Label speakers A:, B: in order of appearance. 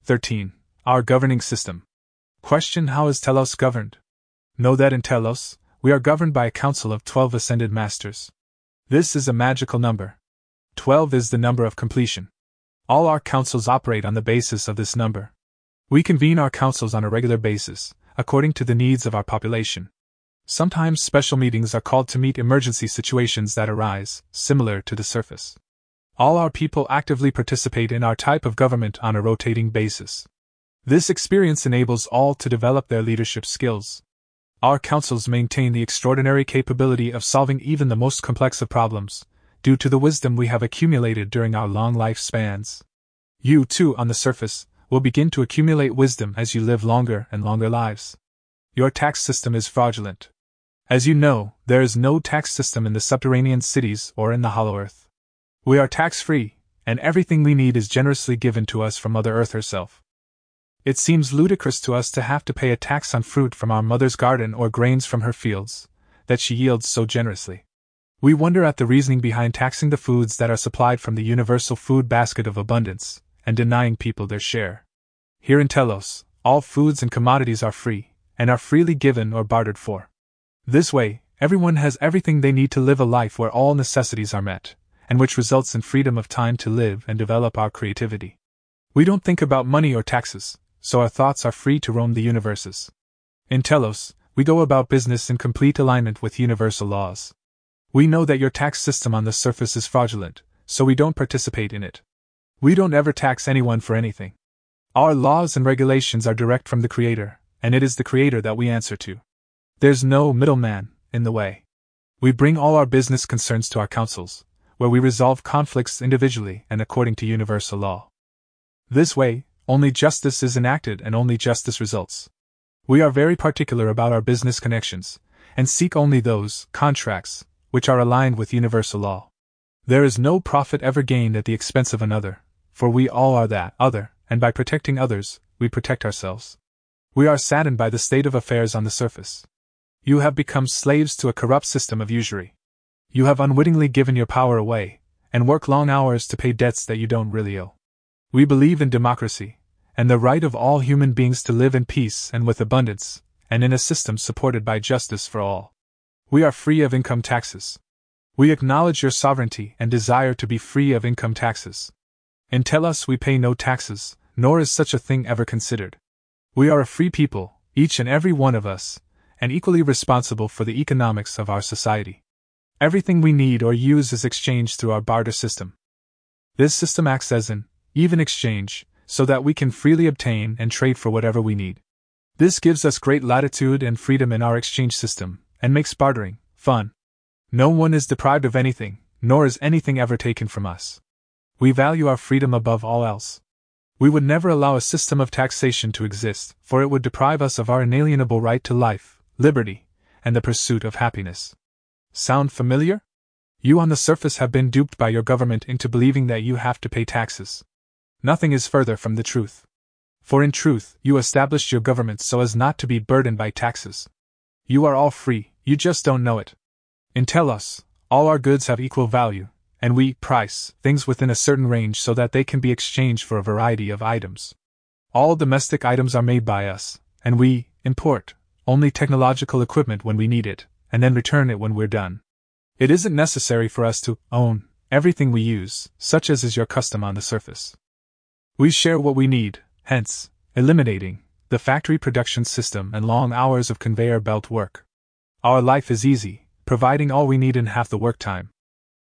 A: 13. Our governing system. Question: how is Telos governed? Know that in Telos, we are governed by a council of 12 ascended masters. This is a magical number. 12 is the number of completion. All our councils operate on the basis of this number. We convene our councils on a regular basis, according to the needs of our population. Sometimes special meetings are called to meet emergency situations that arise, similar to the surface. All our people actively participate in our type of government on a rotating basis. This experience enables all to develop their leadership skills. Our councils maintain the extraordinary capability of solving even the most complex of problems, due to the wisdom we have accumulated during our long lifespans. You, too, on the surface, will begin to accumulate wisdom as you live longer and longer lives. Your tax system is fraudulent. As you know, there is no tax system in the subterranean cities or in the hollow earth. We are tax-free, and everything we need is generously given to us from Mother Earth herself. It seems ludicrous to us to have to pay a tax on fruit from our mother's garden or grains from her fields, that she yields so generously. We wonder at the reasoning behind taxing the foods that are supplied from the universal food basket of abundance, and denying people their share. Here in Telos, all foods and commodities are free, and are freely given or bartered for. This way, everyone has everything they need to live a life where all necessities are met, and which results in freedom of time to live and develop our creativity. We don't think about money or taxes, so our thoughts are free to roam the universes. In Telos, we go about business in complete alignment with universal laws. We know that your tax system on the surface is fraudulent, so we don't participate in it. We don't ever tax anyone for anything. Our laws and regulations are direct from the Creator, and it is the Creator that we answer to. There's no middleman in the way. We bring all our business concerns to our councils, where we resolve conflicts individually and according to universal law. This way, only justice is enacted and only justice results. We are very particular about our business connections, and seek only those contracts which are aligned with universal law. There is no profit ever gained at the expense of another, for we all are that other, and by protecting others, we protect ourselves. We are saddened by the state of affairs on the surface. You have become slaves to a corrupt system of usury. You have unwittingly given your power away, and work long hours to pay debts that you don't really owe. We believe in democracy, and the right of all human beings to live in peace and with abundance, and in a system supported by justice for all. We are free of income taxes. We acknowledge your sovereignty and desire to be free of income taxes. In Telos we pay no taxes, nor is such a thing ever considered. We are a free people, each and every one of us, and equally responsible for the economics of our society. Everything we need or use is exchanged through our barter system. This system acts as an even exchange, so that we can freely obtain and trade for whatever we need. This gives us great latitude and freedom in our exchange system, and makes bartering fun. No one is deprived of anything, nor is anything ever taken from us. We value our freedom above all else. We would never allow a system of taxation to exist, for it would deprive us of our inalienable right to life, liberty, and the pursuit of happiness. Sound familiar? You on the surface have been duped by your government into believing that you have to pay taxes. Nothing is further from the truth. For in truth, you established your government so as not to be burdened by taxes. You are all free, you just don't know it. In Telos, all our goods have equal value, and we price things within a certain range so that they can be exchanged for a variety of items. All domestic items are made by us, and we import only technological equipment when we need it, and then return it when we're done. It isn't necessary for us to own everything we use, such as is your custom on the surface. We share what we need, hence, eliminating the factory production system and long hours of conveyor belt work. Our life is easy, providing all we need in half the work time,